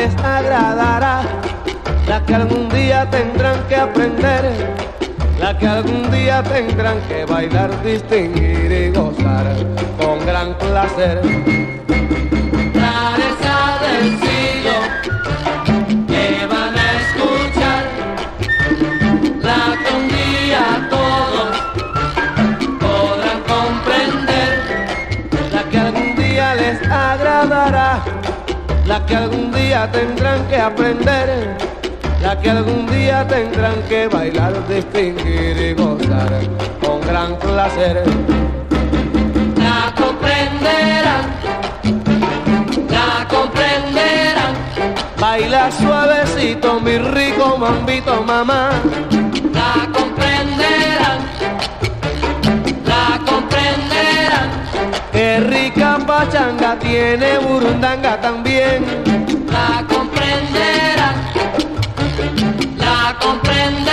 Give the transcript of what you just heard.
les agradará, la que algún día tendrán que aprender, la que algún día tendrán que bailar, distinguir y gozar con gran placer. La reza del siglo que van a escuchar, la que un día todos podrán comprender, la que algún día les agradará, la que algún día tendrán que aprender, la que algún día tendrán que bailar, distinguir y gozar con gran placer. La comprenderán, la comprenderán. Baila suavecito, mi rico mambito, mamá. La comprenderán, la comprenderán. Qué rica pachanga tiene burundanga también. La comprenderán, la comprenderán.